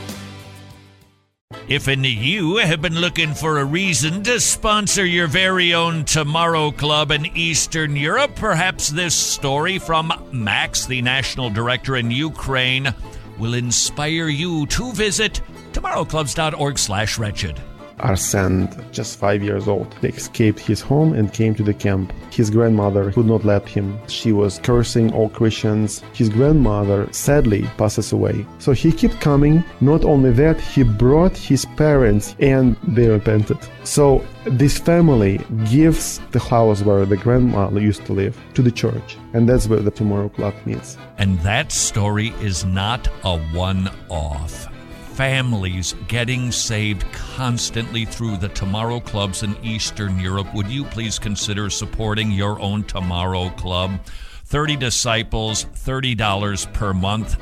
If any of you have been looking for a reason to sponsor your very own Tomorrow Club in Eastern Europe, perhaps this story from Max, the national director in Ukraine, will inspire you to visit tomorrowclubs.org/wretched. Arsene, just 5 years old, escaped his home and came to the camp. His grandmother would not let him. She was cursing all Christians. His grandmother sadly passes away. So he kept coming. Not only that, he brought his parents and they repented. So this family gives the house where the grandmother used to live to the church. And that's where the Tomorrow Club meets. And that story is not a one-off. Families getting saved constantly through the Tomorrow Clubs in Eastern Europe. Would you please consider supporting your own Tomorrow Club? 30 disciples, $30 per month.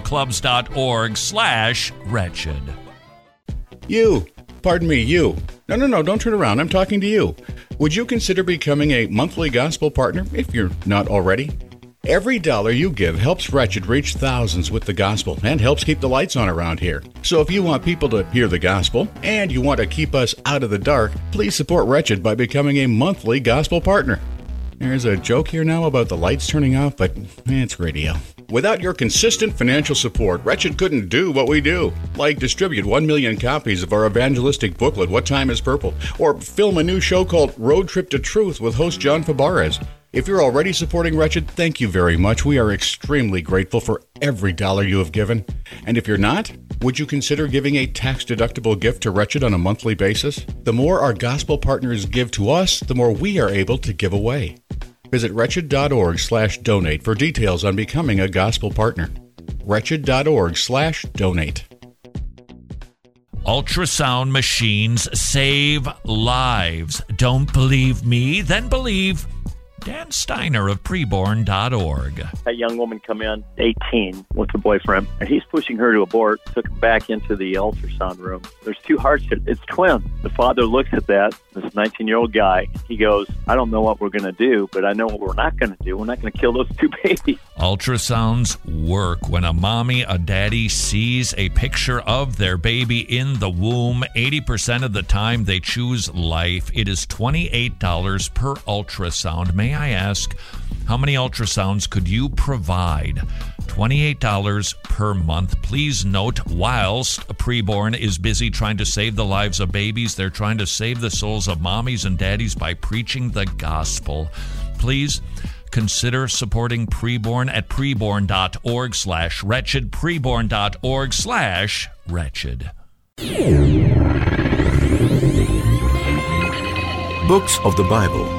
tomorrowclubs.org/wretched. You. Pardon me, you. No, don't turn around. I'm talking to you. Would you consider becoming a monthly gospel partner if you're not already? Every dollar you give helps Wretched reach thousands with the gospel and helps keep the lights on around here. So if you want people to hear the gospel and you want to keep us out of the dark, please support Wretched by becoming a monthly gospel partner. There's a joke here now about the lights turning off, but it's radio. Without your consistent financial support, Wretched couldn't do what we do, like distribute 1 million copies of our evangelistic booklet, What Time is Purple, or film a new show called Road Trip to Truth with host John Fabarez. If you're already supporting Wretched, thank you very much. We are extremely grateful for every dollar you have given. And if you're not, would you consider giving a tax-deductible gift to Wretched on a monthly basis? The more our gospel partners give to us, the more we are able to give away. Visit wretched.org/donate for details on becoming a gospel partner. Wretched.org/donate. Ultrasound machines save lives. Don't believe me? Then believe Dan Steiner of preborn.org. That young woman come in, 18, with her boyfriend, and he's pushing her to abort, took him back into the ultrasound room. There's two hearts. It's twins. The father looks at that, this 19-year-old guy. He goes, I don't know what we're going to do, but I know what we're not going to do. We're not going to kill those two babies. Ultrasounds work. When a mommy, a daddy sees a picture of their baby in the womb, 80% of the time they choose life. It is $28 per ultrasound. May I ask, how many ultrasounds could you provide? $28 per month. Please note, whilst Preborn is busy trying to save the lives of babies, they're trying to save the souls of mommies and daddies by preaching the gospel. Please consider supporting Preborn at preborn.org/wretched, preborn.org/wretched. Books of the Bible.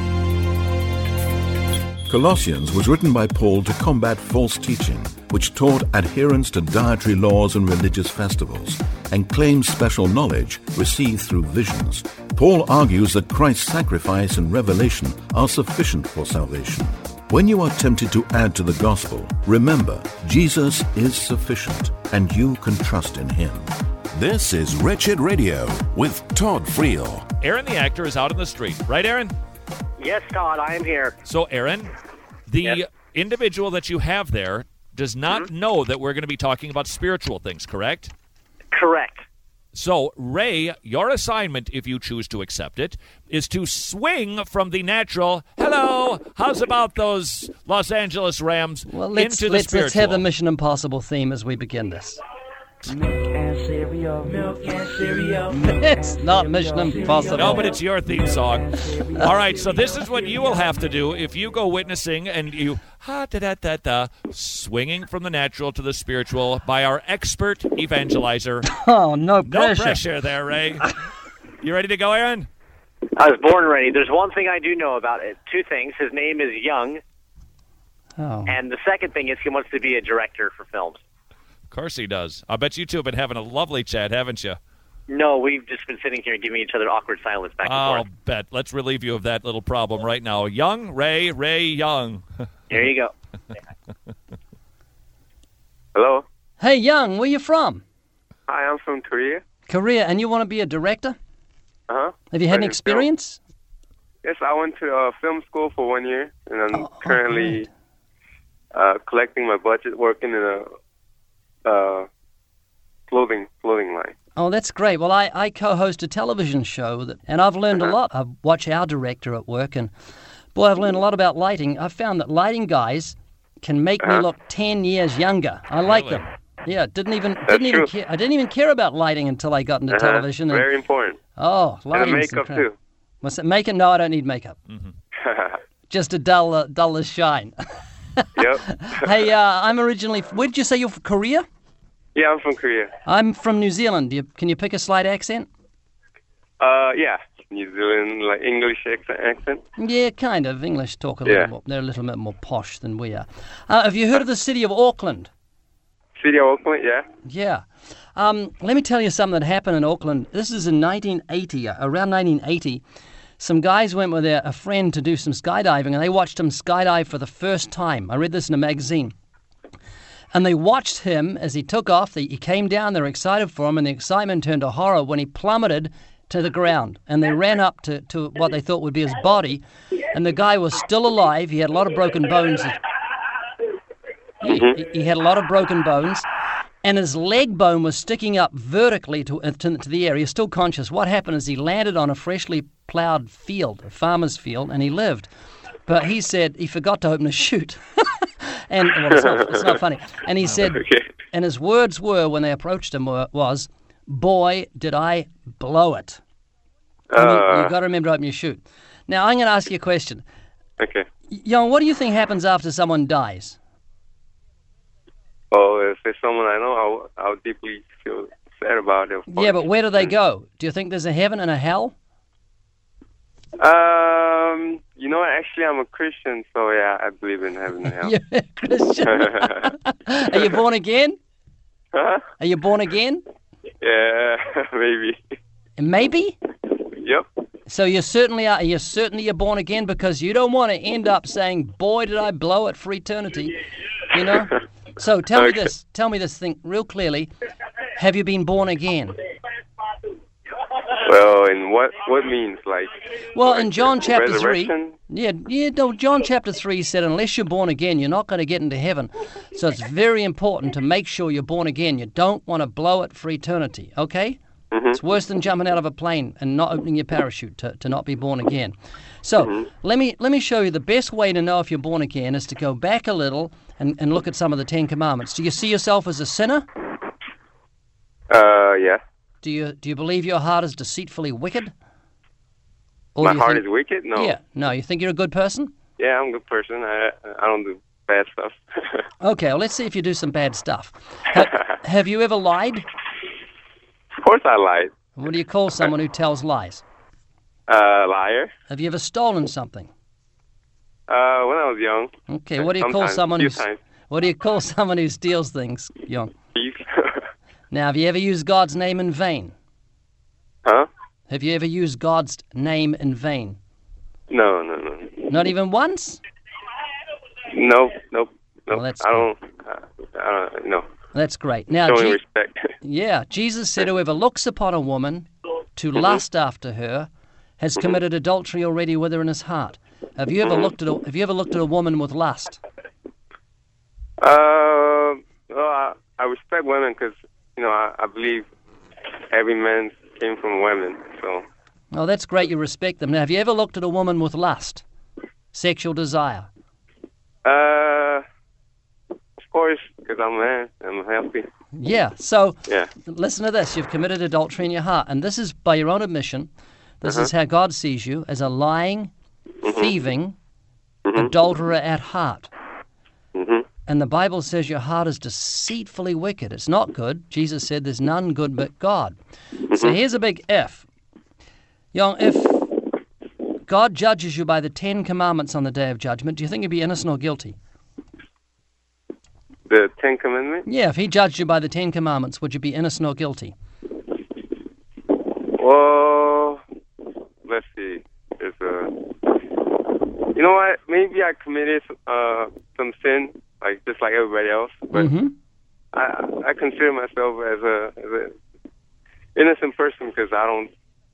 Colossians was written by Paul to combat false teaching, which taught adherence to dietary laws and religious festivals, and claimed special knowledge received through visions. Paul argues that Christ's sacrifice and revelation are sufficient for salvation. When you are tempted to add to the gospel, remember, Jesus is sufficient, and you can trust in him. This is Wretched Radio with Todd Friel. Aaron the actor is out in the street. Right, Aaron? Yes, Todd, I am here. So, Aaron, the individual that you have there does not know that we're going to be talking about spiritual things, correct? Correct. So, Ray, your assignment, if you choose to accept it, is to swing from the natural, hello, how's about those Los Angeles Rams, Well, into the spiritual. let's have the Mission Impossible theme as we begin this. Milk and cereal, milk and cereal. It's not Mission Impossible. No, but it's your theme song. All right, so this is what you will have to do if you go witnessing and you swinging from the natural to the spiritual by our expert evangelizer. Oh, no pressure. No pressure there, Ray. You ready to go, Aaron? I was born ready. There's one thing I do know about it. Two things. His name is Young. Oh. And the second thing is he wants to be a director for films. Of course he does. I bet you two have been having a lovely chat, haven't you? No, we've just been sitting here giving each other awkward silence back and I'll forth. bet. Let's relieve you of that little problem right now. Young, Ray Young. There you go. Hello. Hey, Young, where you from? Hi, I'm from Korea. Korea, and you want to be a director? Uh-huh. Have you had any experience? Yes, I went to film school for 1 year, and I'm currently collecting my budget, working in a clothing line. Oh, that's great. Well, I co-host a television show, and I've learned a lot. I watch our director at work, and boy, I've learned a lot about lighting. I've found that lighting guys can make me look 10 years younger. I like them. Yeah, didn't even care. I didn't even care about lighting until I got into television. Very important. Oh, lighting. And makeup too. What's it? Makeup? No, I don't need makeup. Just a duller shine. Yep. Hey, I'm originally. Where did you say you're from? Korea? Yeah, I'm from Korea. I'm from New Zealand. Can you pick a slight accent? Yeah. New Zealand, like English accent? Yeah, kind of. English talk a little more. They're a little bit more posh than we are. Have you heard of the city of Auckland? City of Auckland, yeah. Yeah. Let me tell you something that happened in Auckland. This is in 1980, around 1980. Some guys went with a friend to do some skydiving, and they watched him skydive for the first time. I read this in a magazine. And they watched him as he took off. He came down. They were excited for him, and the excitement turned to horror when he plummeted to the ground. And they ran up to what they thought would be his body, and the guy was still alive. He had a lot of broken bones. He had a lot of broken bones, and his leg bone was sticking up vertically to the air. He was still conscious. What happened is he landed on a freshly plowed field, a farmer's field, and he lived. But he said he forgot to open a chute. And well, it's not funny. And he said, and his words were when they approached him was, "Boy, did I blow it." You've got to remember to open your chute. Now, I'm going to ask you a question. Okay. Young, what do you think happens after someone dies? Oh, if it's someone I know, I'll deeply feel sad about it. Yeah, but where do they go? Do you think there's a heaven and a hell? You know, actually, I'm a Christian, so yeah, I believe in heaven and hell. You're a Christian? Are you born again? Huh? Are you born again? Yeah, maybe. Maybe? Yep. So you certainly are. You're born again, because you don't want to end up saying, "Boy, did I blow it," for eternity. You know. So tell me this. Tell me this thing real clearly. Have you been born again? Well, in what means, like? Well, in John chapter 3, resurrection? John chapter 3 said, unless you're born again, you're not going to get into heaven. So it's very important to make sure you're born again. You don't want to blow it for eternity, okay? Mm-hmm. It's worse than jumping out of a plane and not opening your parachute to not be born again. So let me show you the best way to know if you're born again is to go back a little and look at some of the Ten Commandments. Do you see yourself as a sinner? Yeah. Do you believe your heart is deceitfully wicked? Or My heart is wicked? No. Yeah. No, you think you're a good person? Yeah, I'm a good person. I don't do bad stuff. Okay, well, let's see if you do some bad stuff. Have you ever lied? Of course I lied. What do you call someone who tells lies? Liar. Have you ever stolen something? When I was young. Okay, what do you call someone who steals things, Young? Thief. Now, have you ever used God's name in vain? Huh? Have you ever used God's name in vain? No. Not even once? Nope. Well, that's I don't. No. That's great. Now, showing respect. Yeah, Jesus said, "Whoever looks upon a woman to lust after her has committed adultery already with her in his heart." Have you ever looked at a woman with lust? Well, I respect women because, I believe every man came from women, so. Oh, that's great. You respect them. Now, have you ever looked at a woman with lust, sexual desire? Of course, because I'm a man. I'm healthy. Yeah. So, yeah. Listen to this. You've committed adultery in your heart, and this is by your own admission. This is how God sees you, as a lying, thieving, adulterer at heart. And the Bible says your heart is deceitfully wicked. It's not good. Jesus said there's none good but God. So here's a big if. Young, if God judges you by the 10 Commandments on the Day of Judgment, do you think you'd be innocent or guilty? The 10 Commandments? Yeah, if he judged you by the 10 Commandments, would you be innocent or guilty? Well, let's see. You know what? Maybe I committed some sin, just like everybody else. But I consider myself as a innocent person because I don't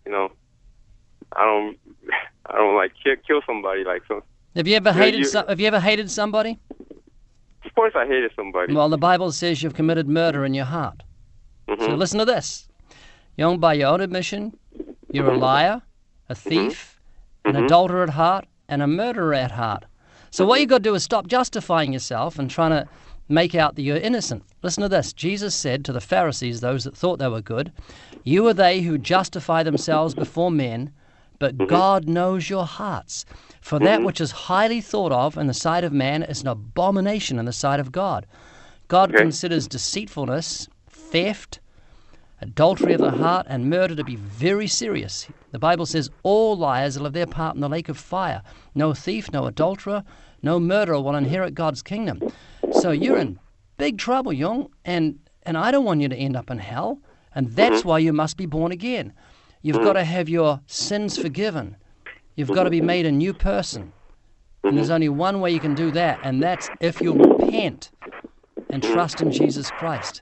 kill somebody like so. Have you ever hated somebody? Of course, I hated somebody. Well, the Bible says you've committed murder in your heart. So listen to this. Young, by your own admission, you're a liar, a thief, an adulterer at heart, and a murderer at heart. So what you've got to do is stop justifying yourself and trying to make out that you're innocent. Listen to this. Jesus said to the Pharisees, those that thought they were good, "You are they who justify themselves before men, but God knows your hearts. For that which is highly thought of in the sight of man is an abomination in the sight of God." God considers deceitfulness, theft, adultery of the heart, and murder to be very serious. The Bible says all liars will have their part in the lake of fire. No thief, no adulterer, no murderer will inherit God's kingdom. So you're in big trouble, young, and I don't want you to end up in hell, and that's why you must be born again. You've got to have your sins forgiven. You've got to be made a new person. And there's only one way you can do that, and that's if you repent and trust in Jesus Christ.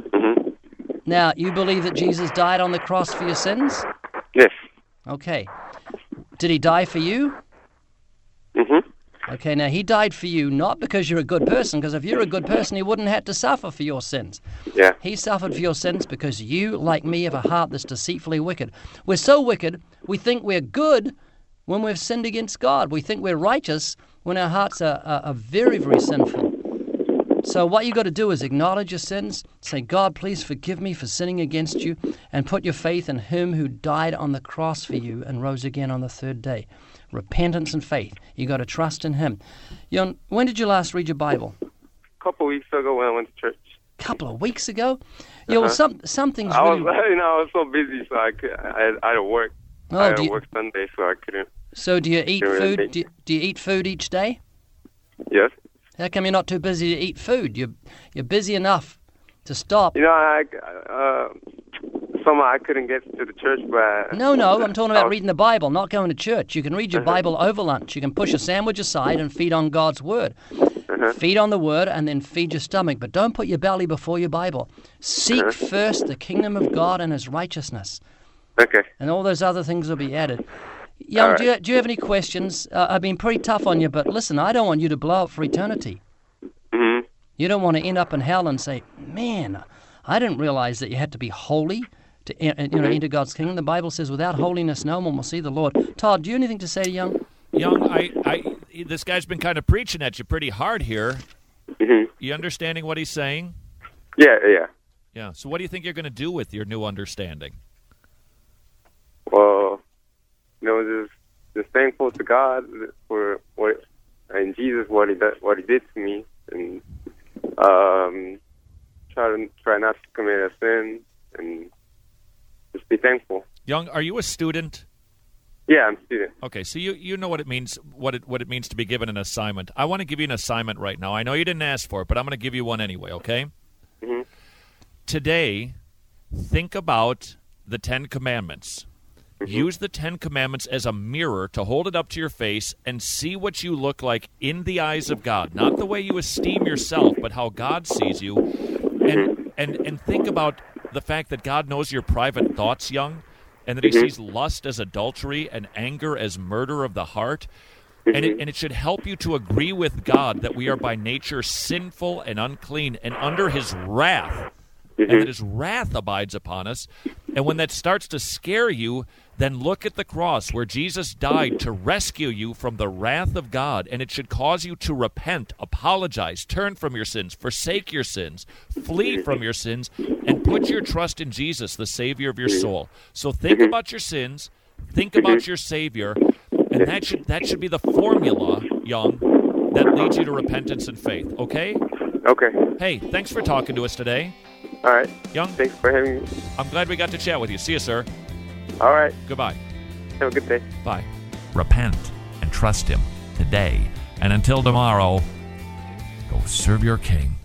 Now, you believe that Jesus died on the cross for your sins? Yes. Okay. Did he die for you? Okay, now he died for you not because you're a good person, because if you're a good person, he wouldn't have to suffer for your sins. Yeah. He suffered for your sins because you, like me, have a heart that's deceitfully wicked. We're so wicked, we think we're good when we've sinned against God. We think we're righteous when our hearts are very, very sinful. So what you got to do is acknowledge your sins, say, "God, please forgive me for sinning against you," and put your faith in him who died on the cross for you and rose again on the third day. Repentance and faith. You got to trust in him. When did you last read your Bible? A couple of weeks ago when I went to church. Couple of weeks ago? Yeah, well, some things I really... was so busy, so I had to work. I had to work Sunday, so I couldn't. So do you eat food? Do you eat food each day? Yes. How come you're not too busy to eat food? You're busy enough to stop. Somehow I couldn't get to the church, but... No, I'm talking about reading the Bible, not going to church. You can read your Bible over lunch. You can push a sandwich aside and feed on God's Word. Feed on the Word and then feed your stomach, but don't put your belly before your Bible. Seek first the kingdom of God and His righteousness. Okay. And all those other things will be added. Young, do you have any questions? I've been pretty tough on you, but listen, I don't want you to blow up for eternity. You don't want to end up in hell and say, "Man, I didn't realize that you had to be holy to enter God's kingdom." The Bible says, "Without holiness, no one will see the Lord." Todd, do you have anything to say to Young? Young, this guy's been kind of preaching at you pretty hard here. You understanding what he's saying? Yeah. Yeah. So what do you think you're going to do with your new understanding? Well, just thankful to God for what and Jesus what he did to me, and try not to commit a sin and just be thankful. Young, are you a student? Yeah, I'm a student. Okay, so you know what it means what it means to be given an assignment. I want to give you an assignment right now. I know you didn't ask for it, but I'm going to give you one anyway, okay? Today, think about the 10 Commandments. Use the 10 Commandments as a mirror to hold it up to your face and see what you look like in the eyes of God. Not the way you esteem yourself, but how God sees you. And think about the fact that God knows your private thoughts, Young, and that He sees lust as adultery and anger as murder of the heart. And it should help you to agree with God that we are by nature sinful and unclean and under his wrath, and that his wrath abides upon us. And when that starts to scare you, then look at the cross where Jesus died to rescue you from the wrath of God, and it should cause you to repent, apologize, turn from your sins, forsake your sins, flee from your sins, and put your trust in Jesus, the Savior of your soul. So think about your sins, think about your Savior, and that should be the formula, Young, that leads you to repentance and faith, okay? Okay. Hey, thanks for talking to us today. All right. Young, thanks for having me. I'm glad we got to chat with you. See you, sir. All right. Goodbye. Have a good day. Bye. Repent and trust him today. And until tomorrow, go serve your King.